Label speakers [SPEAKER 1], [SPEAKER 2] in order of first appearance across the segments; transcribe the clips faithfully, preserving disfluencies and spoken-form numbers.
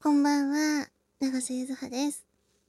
[SPEAKER 1] こんばんは、長瀬ゆずはです。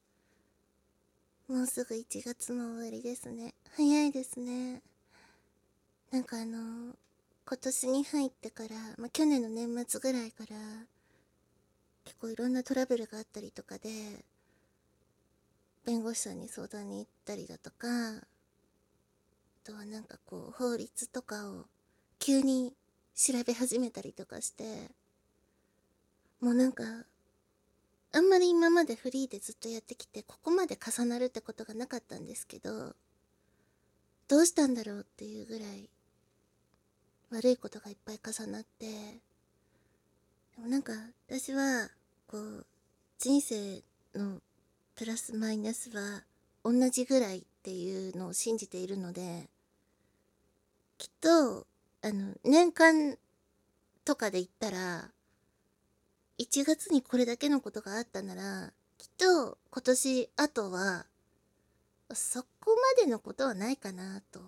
[SPEAKER 1] もうすぐいちがつの終わりですね。早いですね。なんかあの、今年に入ってから、まあ、去年の年末ぐらいから、結構いろんなトラブルがあったりとかで、弁護士さんに相談に行ったりだとか、あとはなんかこう、法律とかを急に調べ始めたりとかして、もうなんか、あんまり今までフリーでずっとやってきて、ここまで重なるってことがなかったんですけど、どうしたんだろうっていうぐらい悪いことがいっぱい重なって、でもなんか私はこう人生のプラスマイナスは同じぐらいっていうのを信じているので、きっとあの年間とかで言ったらいちがつにこれだけのことがあったなら、きっと今年あとはそこまでのことはないかなと。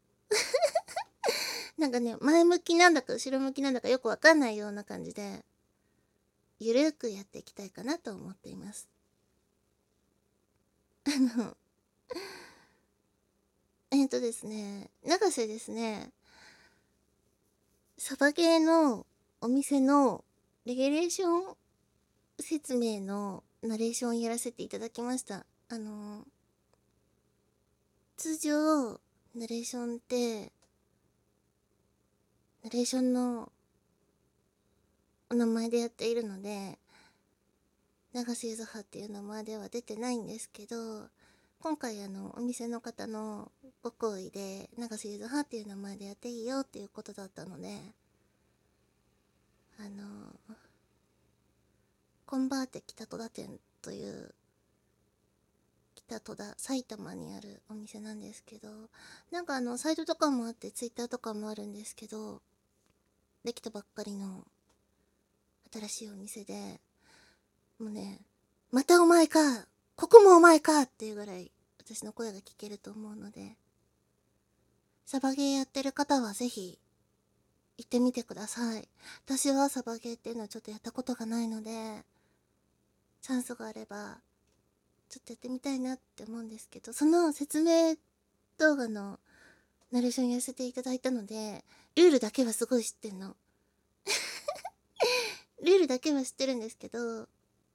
[SPEAKER 1] なんかね、前向きなんだか後ろ向きなんだかよくわかんないような感じで、ゆるくやっていきたいかなと思っています。あの、えっとですね、永瀬ですね、サバゲーのお店のレギュレーション説明のナレーションやらせていただきました。あの、通常、ナレーションって、ナレーションのお名前でやっているので、永瀬ゆずはっていう名前では出てないんですけど、今回あのお店の方のご好意で永瀬ゆずはっていう名前でやっていいよっていうことだったので、あのコンバーテ北戸田店という北戸田埼玉にあるお店なんですけど、なんかあのサイトとかもあってツイッターとかもあるんですけど、できたばっかりの新しいお店で、もうね、またお前か、ここもお前かっていうぐらい私の声が聞けると思うので、サバゲーやってる方はぜひ行ってみてください。私はサバゲーっていうのはちょっとやったことがないので、チャンスがあればちょっとやってみたいなって思うんですけど、その説明動画のナレーションやらせていただいたので、ルールだけはすごい知ってんの。ルールだけは知ってるんですけど、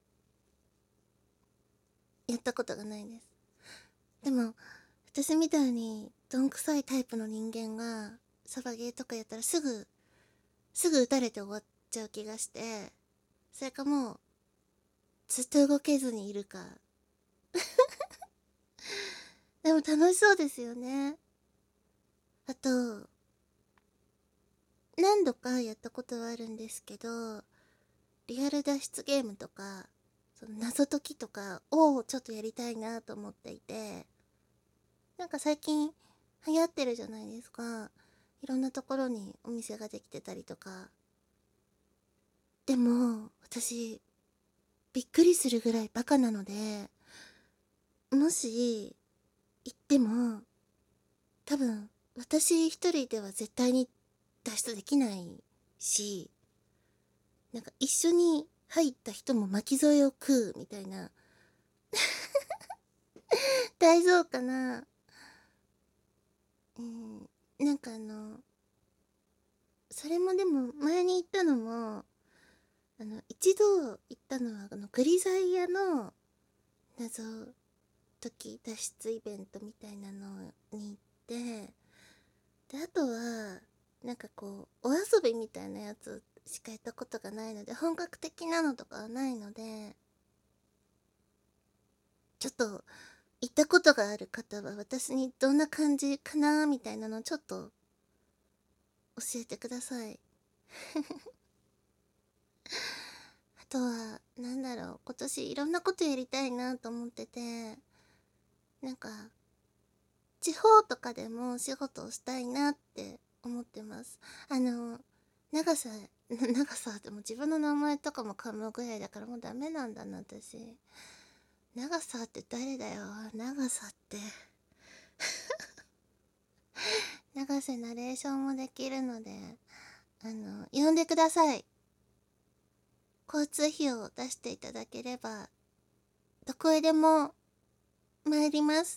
[SPEAKER 1] やったことがないです。でも私みたいにどんくさいタイプの人間がサバゲーとかやったらすぐすぐ撃たれて終わっちゃう気がして、それかもうずっと動けずにいるか。でも楽しそうですよね。あと何度かやったことはあるんですけど、リアル脱出ゲームとかその謎解きとかをちょっとやりたいなと思っていて、なんか最近流行ってるじゃないですか。いろんなところにお店ができてたりとか。でも私びっくりするぐらいバカなので、もし行っても多分私一人では絶対に脱出できないし、なんか一緒に入った人も巻き添えを食うみたいな。大丈夫かな。うん、なんかあのそれもでも前に行ったのも、あの一度行ったのはあのグリザイアの謎解き脱出イベントみたいなのに行って、であとはなんかこうお遊びみたいなやつしかやったことがないので、本格的なのとかはないので、ちょっと行ったことがある方は私にどんな感じかなみたいなのちょっと教えてください。あとはなんだろう、今年いろんなことやりたいなと思ってて、なんか地方とかでも仕事をしたいなって思ってます。あの長さ長さでも自分の名前とかも噛むぐらいだからもうダメなんだな私。長さって誰だよ、長さって長瀬ナレーションもできるので、あの呼んでください。 交通費用を出していただければ、どこへでも参ります。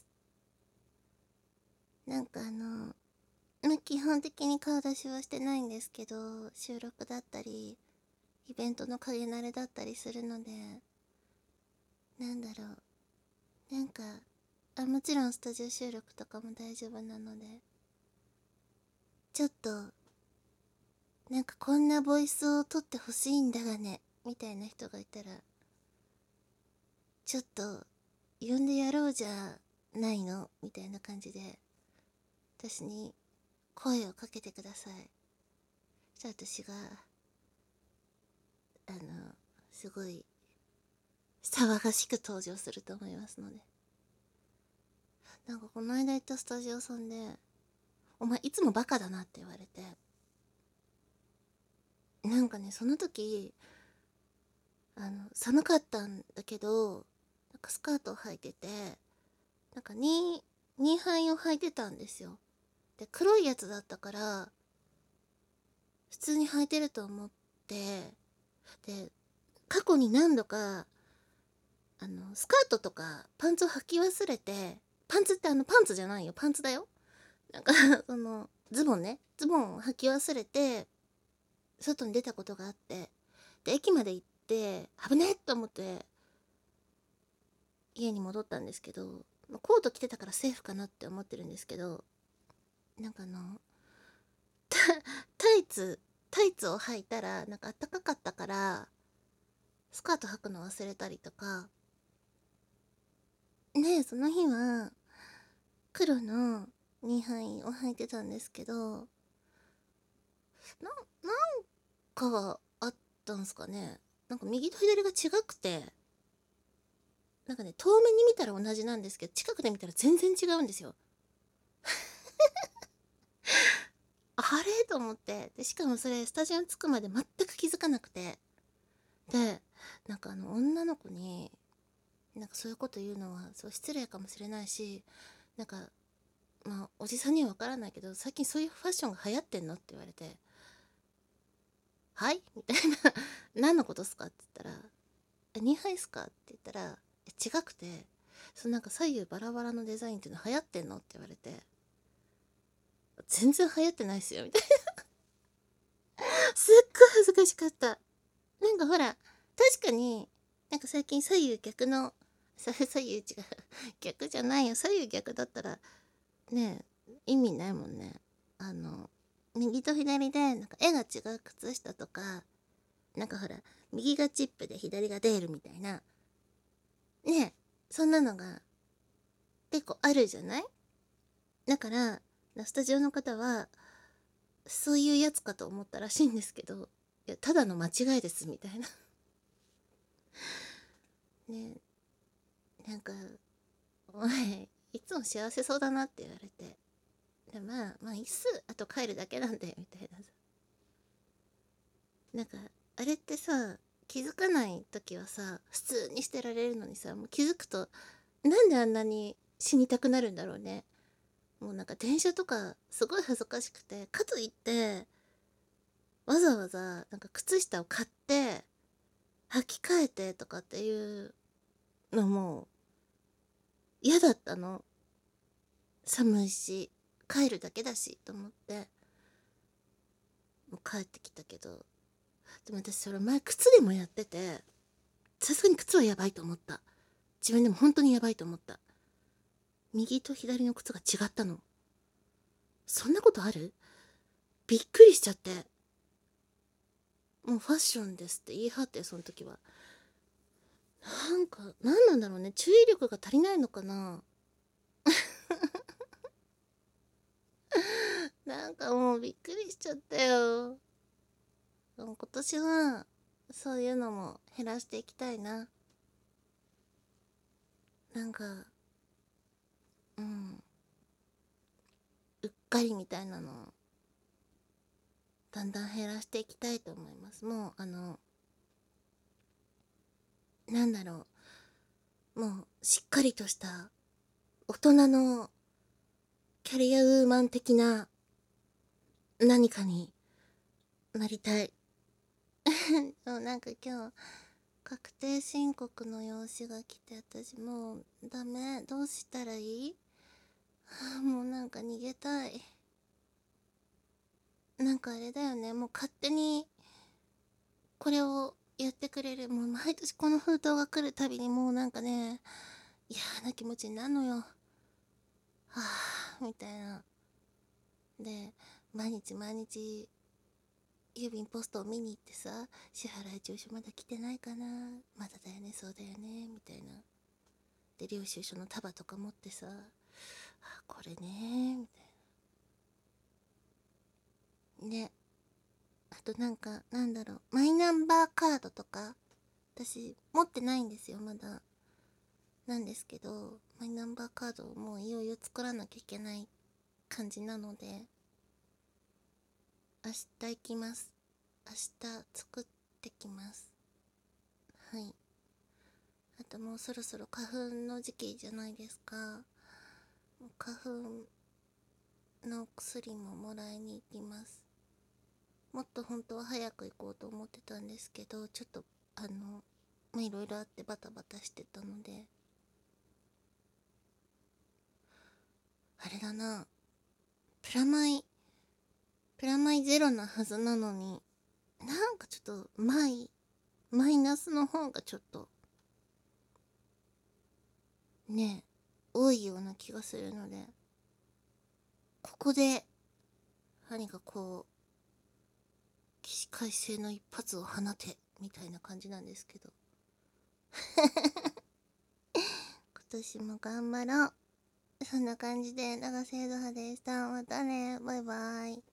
[SPEAKER 1] なんかあの、ま、基本的に顔出しはしてないんですけど、収録だったり、イベントの影慣れだったりするので、なんだろう。なんか、あ、もちろんスタジオ収録とかも大丈夫なので、ちょっと、なんかこんなボイスを撮ってほしいんだがね、みたいな人がいたら、ちょっと、呼んでやろうじゃないのみたいな感じで、私に声をかけてください。じゃあ私が、あの、すごい、騒がしく登場すると思いますので。なんかこの間行ったスタジオさんで、お前いつもバカだなって言われて、なんかね、その時、あの、寒かったんだけど、なんかスカートを履いてて、なんかニー、ニーハイを履いてたんですよ。で、黒いやつだったから、普通に履いてると思って、で、過去に何度か、あの、スカートとかパンツを履き忘れて、パンツってあのパンツじゃないよ、パンツだよ。なんかその、ズボンね、ズボンを履き忘れて、外に出たことがあって、で、駅まで行って、危ねえと思って、家に戻ったんですけど、コート着てたからセーフかなって思ってるんですけど、なんかあの、タタイツ、タイツを履いたら、なんか暖かかったから、スカート履くの忘れたりとか、ねえ、その日は、黒のニーハイを履いてたんですけど、な、なんかあったんすかね。なんか右と左が違くて、なんかね、遠目に見たら同じなんですけど、近くで見たら全然違うんですよ。あれと思って。で、しかもそれ、スタジオに着くまで全く気づかなくて。で、なんかあの、女の子に、なんかそういうこと言うのは、そう失礼かもしれないし、なんか、まあ、おじさんにはわからないけど、最近そういうファッションが流行ってんのって言われて、はいみたいな。何のことっすかって言ったら、え、にはいっすかって言ったら、え、違くて、そのなんか左右バラバラのデザインっていうの流行ってんのって言われて、全然流行ってないっすよ、みたいな。すっごい恥ずかしかった。なんかほら、確かに、なんか最近左右逆の、さ左右違う。逆じゃないよ。左右逆だったら、ねえ、意味ないもんね。あの、右と左で、なんか絵が違う靴下とか、なんかほら、右がチップで左がデールみたいな。ねえ、そんなのが結構あるじゃない。だから、スタジオの方は、そういうやつかと思ったらしいんですけど、いや、ただの間違いです、みたいな。ねえ、なんか、お前、いつも幸せそうだなって言われて。で、まあ、まあ、いっす。あと帰るだけなんで、みたいなさ。なんか、あれってさ、気づかない時はさ、普通にしてられるのにさ、もう気づくと、なんであんなに死にたくなるんだろうね。もうなんか電車とか、すごい恥ずかしくて、かといって、わざわざ、なんか靴下を買って、履き替えてとかっていうのも、嫌だったの。寒いし、帰るだけだし、と思って、もう帰ってきたけど、でも私それ前靴でもやってて、さすがに靴はやばいと思った。自分でも本当にやばいと思った。右と左の靴が違ったの。そんなことある？びっくりしちゃって。もうファッションですって言い張って、その時は。なんか、なんなんだろうね。注意力が足りないのかな。なんかもうびっくりしちゃったよ。今年は、そういうのも減らしていきたいな。なんか、うん、うっかりみたいなのを、だんだん減らしていきたいと思います。もう、あの、なんだろう。もう、しっかりとした、大人の、キャリアウーマン的な、何かになりたい。 そうなんか今日確定申告の用紙が来て、私もうダメ、どうしたらいい？はあ、もうなんか逃げたい。なんかあれだよね、もう勝手にこれをやってくれる、もう毎年この封筒が来るたびにもうなんかね、嫌な気持ちになるのよ。はあみたいな。で、毎日毎日郵便ポストを見に行ってさ、支払い調書まだ来てないかな、まだだよね、そうだよねみたいな。で領収書の束とか持ってさ、あこれねみたいなね。あとなんかなんだろう、マイナンバーカードとか私持ってないんですよまだ。なんですけど、マイナンバーカードをもういよいよ作らなきゃいけない感じなので、明日行きます。明日作ってきます。はい。あともうそろそろ花粉の時期じゃないですか。花粉の薬ももらいに行きます。もっと本当は早く行こうと思ってたんですけど、ちょっとあのまあいろいろあってバタバタしてたので、あれだな、プラマイプラマイゼロなはずなのに、なんかちょっとマイマイナスの方がちょっとね多いような気がするので、ここで何かこう起死回生の一発を放てみたいな感じなんですけど今年も頑張ろう。そんな感じで長瀬戸葉でした。またね、バイバイ。